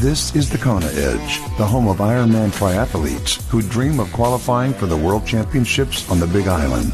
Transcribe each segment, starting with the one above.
This is the Kona Edge, the home of Ironman triathletes who dream of qualifying for the World Championships on the Big Island.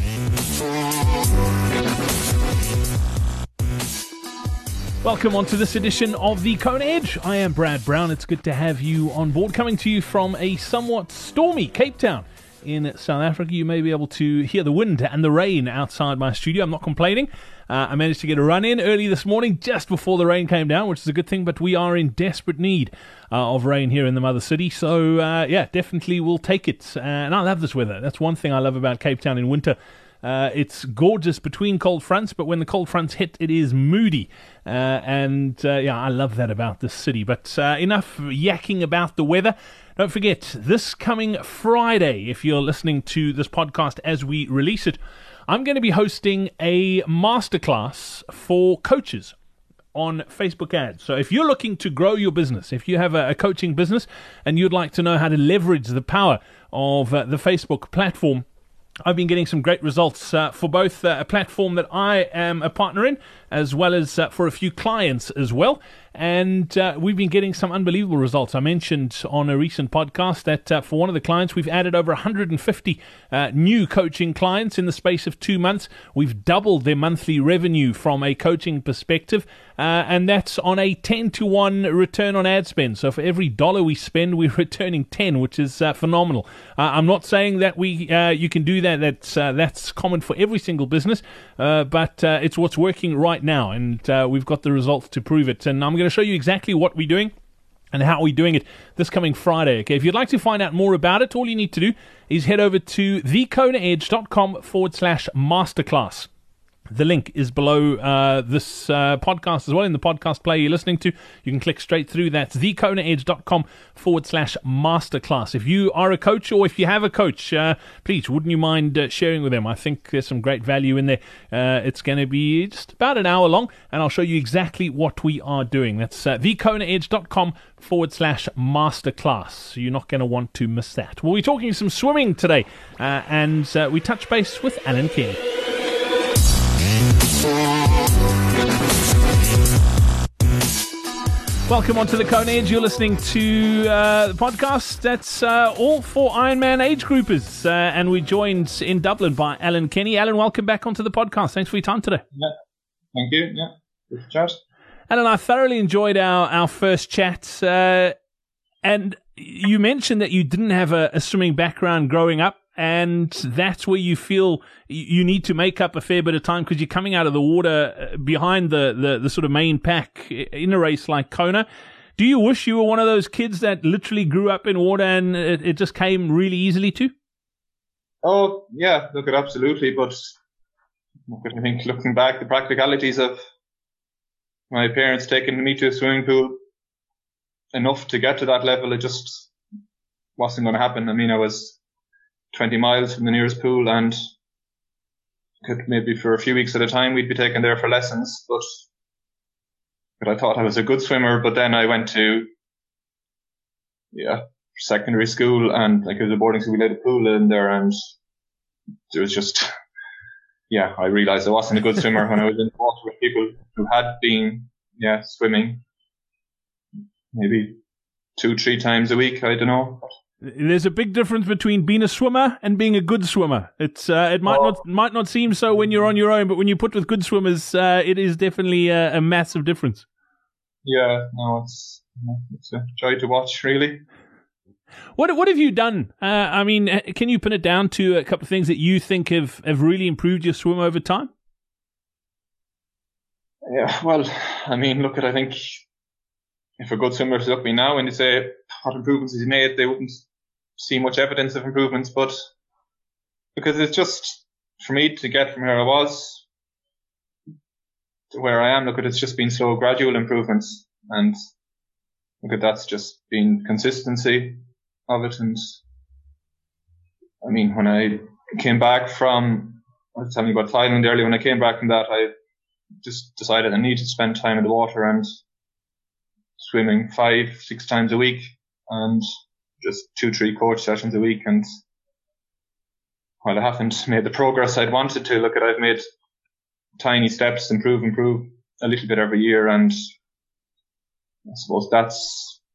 Welcome on to this edition of the Kona Edge. I am Brad Brown. It's good to have you on board. Coming to you from a somewhat stormy Cape Town in South Africa. You may be able to hear the wind and the rain outside my studio. I'm not complaining. I managed to get a run in early this morning just before the rain came down, which is a good thing, but we are in desperate need of rain here in the mother city. So, definitely we'll take it. And I love this weather. That's one thing I love about Cape Town in winter. It's gorgeous between cold fronts, but when the cold fronts hit, it is moody. I love that about this city. But enough yakking about the weather. Don't forget, this coming Friday, if you're listening to this podcast as we release it, I'm going to be hosting a masterclass for coaches on Facebook ads. So if you're looking to grow your business, if you have a coaching business and you'd like to know how to leverage the power of the Facebook platform, I've been getting some great results for both a platform that I am a partner in, as well as for a few clients as well. And we've been getting some unbelievable results. I mentioned on a recent podcast that for one of the clients, we've added over 150 new coaching clients in the space of 2 months. We've doubled their monthly revenue from a coaching perspective, and that's on a 10-to-1 return on ad spend. So for every dollar we spend, we're returning 10, which is phenomenal. I'm not saying that you can do that. That's common for every single business, but it's what's working right now, and we've got the results to prove it. And I'm going to show you exactly what we're doing and how we're doing it this coming Friday. Okay, if you'd like to find out more about it, all you need to do is head over to thekonaedge.com/masterclass. The link is below this podcast as well, in the podcast player you're listening to. You can click straight through. That's thekonaedge.com/masterclass. If you are a coach or if you have a coach, please, wouldn't you mind sharing with them? I think there's some great value in there. It's going to be just about an hour long, and I'll show you exactly what we are doing. That's thekonaedge.com/masterclass. You're not going to want to miss that. We'll be talking some swimming today, and we touch base with Alan Kenny. Welcome on to the Kona Edge. You're listening to the podcast that's all for Ironman age groupers. And we're joined in Dublin by Alan Kenny. Alan, welcome back onto the podcast. Thanks for your time today. Yeah, thank you. Yeah, good to chat. Alan, I thoroughly enjoyed our first chat. And you mentioned that you didn't have a swimming background growing up. And that's where you feel you need to make up a fair bit of time because you're coming out of the water behind the sort of main pack in a race like Kona. Do you wish you were one of those kids that literally grew up in water and it just came really easily to? Oh, yeah, absolutely. But I think looking back, the practicalities of my parents taking me to a swimming pool enough to get to that level, it just wasn't going to happen. I mean, I was 20 miles from the nearest pool, and could maybe for a few weeks at a time we'd be taken there for lessons, but I thought I was a good swimmer. But then I went to secondary school, and like it was a boarding school, we had a pool in there, and there was just I realized I wasn't a good swimmer when I was in the water with people who had been swimming maybe 2-3 times a week. I don't know. There's a big difference between being a swimmer and being a good swimmer. It might not seem so when you're on your own, but when you put with good swimmers, it is definitely a massive difference. Yeah, no, it's a joy to watch, really. What have you done? I mean, can you pin it down to a couple of things that you think have really improved your swim over time? Yeah, well, I mean, I think if a good swimmer look at me now and they say what improvements he's made, they wouldn't see much evidence of improvements. But because it's just, for me to get from where I was to where I am, it's just been slow, gradual improvements. And that's just been consistency of it. And I mean, when I came back from, I was telling you about Thailand earlier, when I came back from that, I just decided I needed to spend time in the water, and swimming 5-6 times a week and just 2-3 coach sessions a week. And while I haven't made the progress I'd wanted to, I've made tiny steps, improve a little bit every year. And I suppose that's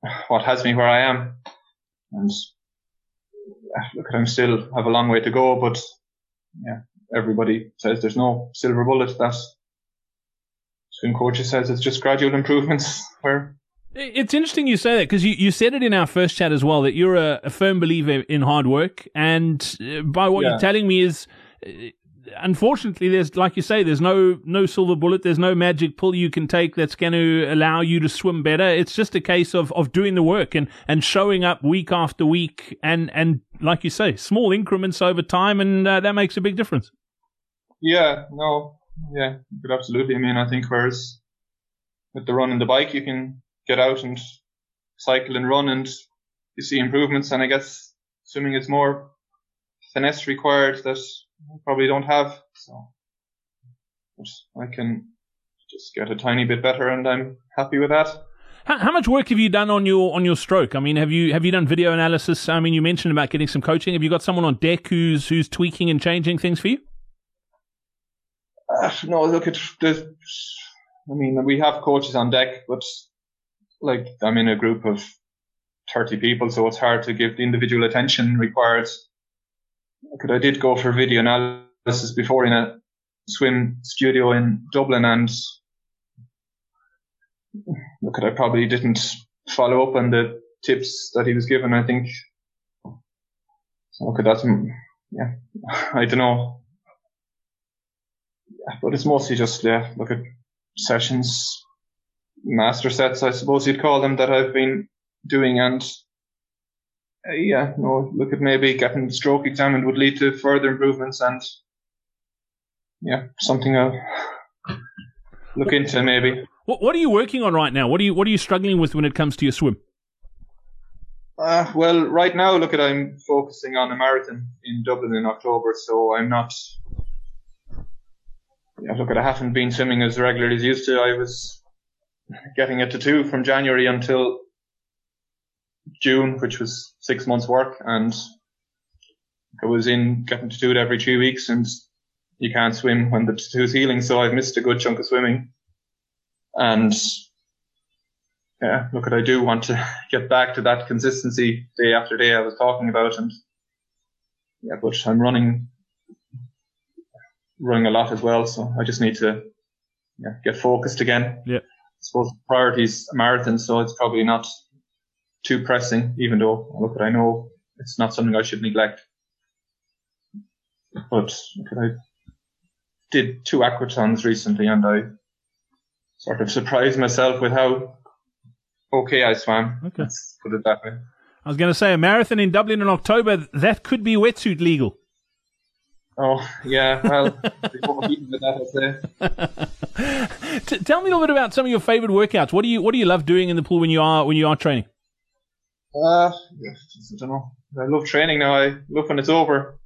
what has me where I am. And look, I still have a long way to go, but yeah, everybody says there's no silver bullet. That swim coaches says it's just gradual improvements. Where it's interesting you say that, because you said it in our first chat as well, that you're a firm believer in hard work, and by what you're telling me is, unfortunately, there's, like you say, there's no silver bullet, there's no magic pill you can take that's going to allow you to swim better. It's just a case of doing the work and showing up week after week, and like you say, small increments over time, and that makes a big difference. Yeah, but absolutely. I mean, I think whereas with the run and the bike, you can get out and cycle and run and you see improvements, and I guess swimming is more finesse required that I probably don't have, so I can just get a tiny bit better, and I'm happy with that. How much work have you done on your stroke? I mean, have you done video analysis? I mean, you mentioned about getting some coaching. Have you got someone on deck who's tweaking and changing things for you? No, look, we have coaches on deck, but like, I'm in a group of 30 people, so it's hard to give the individual attention required. I did go for video analysis before in a swim studio in Dublin, and look, I probably didn't follow up on the tips that he was given, I think. So, that's, I don't know. But it's mostly just, look at sessions, master sets, I suppose you'd call them, that I've been doing, and look at maybe getting the stroke examined would lead to further improvements, and something I'll look into maybe. What are you working on right now? What are you struggling with when it comes to your swim? Well, right now, I'm focusing on a marathon in Dublin in October, so I'm not. I haven't been swimming as regularly as I used to. I was getting it to 2 from January until June, which was 6 months work, and I was getting to do it every 2 weeks, and you can't swim when the tattoo's healing, so I've missed a good chunk of swimming. And I do want to get back to that consistency day after day I was talking about, and but I'm running a lot as well, so I just need to get focused again. Yeah. I suppose priority's a marathon, so it's probably not too pressing, even though I know it's not something I should neglect. But I did 2 aquatons recently, and I sort of surprised myself with how okay I swam. Okay. Let's put it that way. I was going to say, a marathon in Dublin in October, that could be wetsuit legal. Oh, yeah, well, before beating with that, I'd say. Tell me a little bit about some of your favourite workouts. What do you love doing in the pool when you are training? I don't know. I love training now. I love when it's over.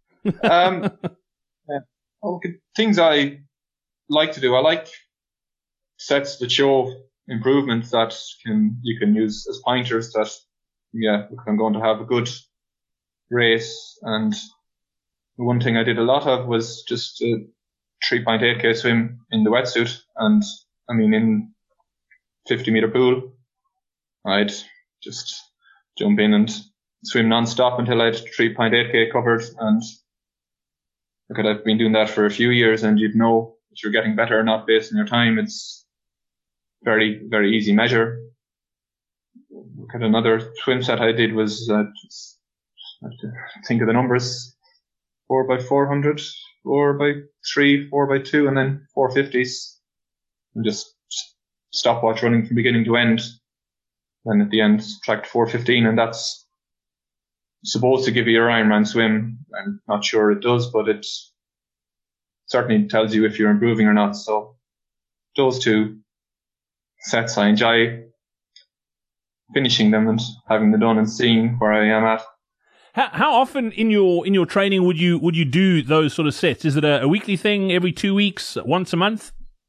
Things I like to do. I like sets that show improvements that you can use as pointers that, I'm going to have a good race. And the one thing I did a lot of was just a 3.8k swim in the wetsuit. And I mean, in 50-meter pool, I'd just jump in and swim non-stop until I had 3.8k covered. And I've been doing that for a few years, and you'd know if you're getting better or not based on your time. It's very, very easy measure. Another swim set I did was, I have to think of the numbers, 4x400, 4x3, 4x2, and then 450s. And just stopwatch running from beginning to end. Then at the end, subtract 4:15, and that's supposed to give you your Ironman swim. I'm not sure it does, but it certainly tells you if you're improving or not. So those 2 sets I enjoy finishing them and having them done and seeing where I am at. How often in your training would you do those sort of sets? Is it a weekly thing, every 2 weeks, once a month?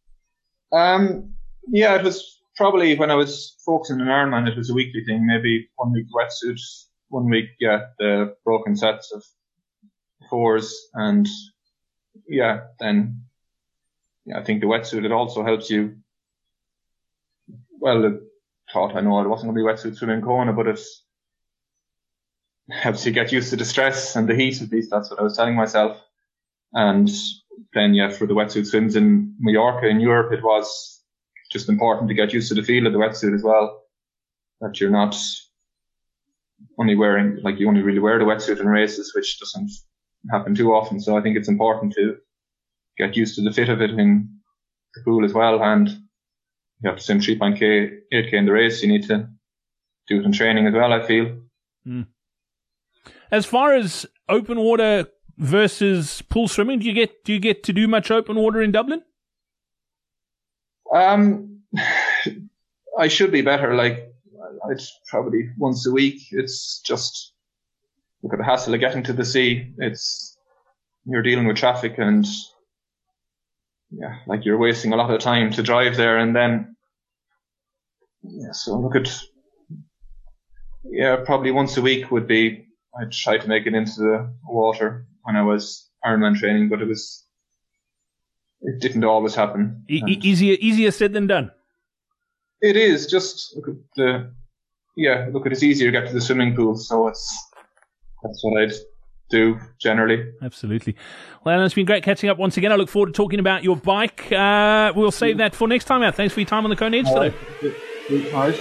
It was probably when I was focusing on Ironman, it was a weekly thing, maybe 1 week wetsuit, 1 week, the broken sets of 4s, and then I think the wetsuit, it also helps you, well, thought I know it wasn't going to be wetsuit swimming in Kona, but it helps you get used to the stress and the heat. At least that's what I was telling myself. And then, for the wetsuit swims in Mallorca in Europe, it was just important to get used to the feel of the wetsuit as well. That you're not only wearing, you only really wear the wetsuit in races, which doesn't happen too often. So I think it's important to get used to the fit of it in the pool as well. And you have to swim 3.8K in the race. You need to do it in training as well, I feel. Mm. As far as open water versus pool swimming, do you get to do much open water in Dublin? I should be better. It's probably once a week. It's just, look at the hassle of getting to the sea. You're dealing with traffic and you're wasting a lot of time to drive there, and then so look at probably once a week would be. I'd try to make it into the water when I was Ironman training, but it didn't always happen. Easier said than done. It is. Just look at it's easier to get to the swimming pool, so that's what I'd do generally. Absolutely. Well, Alan, it's been great catching up once again. I look forward to talking about your bike. We'll save that for next time out. Thanks for your time on the Kona Edge today. Nice.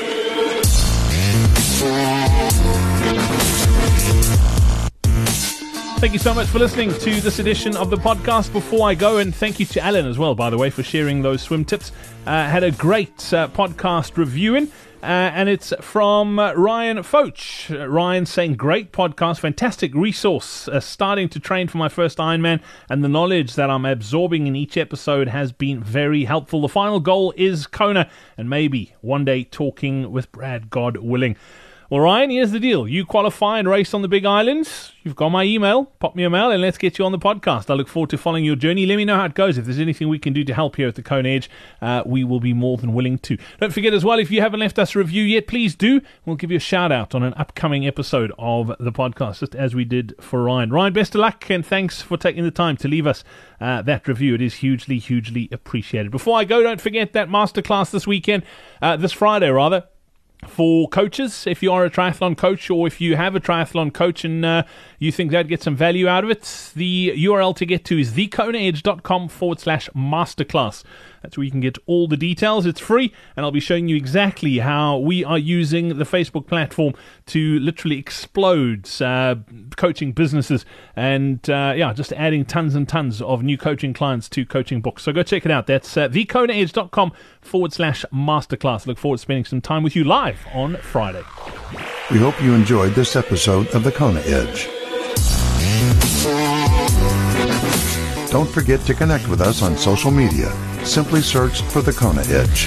Thank you so much for listening to this edition of the podcast. Before I go, and thank you to Alan as well, by the way, for sharing those swim tips. Had a great podcast reviewing, and it's from Ryan Foch. Ryan saying, great podcast, fantastic resource. Starting to train for my first Ironman, and the knowledge that I'm absorbing in each episode has been very helpful. The final goal is Kona, and maybe one day talking with Brad, God willing. Well, Ryan, here's the deal. You qualify and race on the Big Island. You've got my email. Pop me a mail and let's get you on the podcast. I look forward to following your journey. Let me know how it goes. If there's anything we can do to help here at the Kona Edge, we will be more than willing to. Don't forget as well, if you haven't left us a review yet, please do. We'll give you a shout out on an upcoming episode of the podcast, just as we did for Ryan. Ryan, best of luck and thanks for taking the time to leave us that review. It is hugely, hugely appreciated. Before I go, don't forget that masterclass this Friday rather. For coaches, if you are a triathlon coach or if you have a triathlon coach and you think they'd get some value out of it, the URL to get to is thekonaedge.com/masterclass. That's where you can get all the details. It's free, and I'll be showing you exactly how we are using the Facebook platform to literally explode coaching businesses and just adding tons and tons of new coaching clients to coaching books. So go check it out. That's thekonaedge.com/masterclass. Look forward to spending some time with you live on Friday. We hope you enjoyed this episode of the Kona Edge. Don't forget to connect with us on social media. Simply search for the Kona Edge.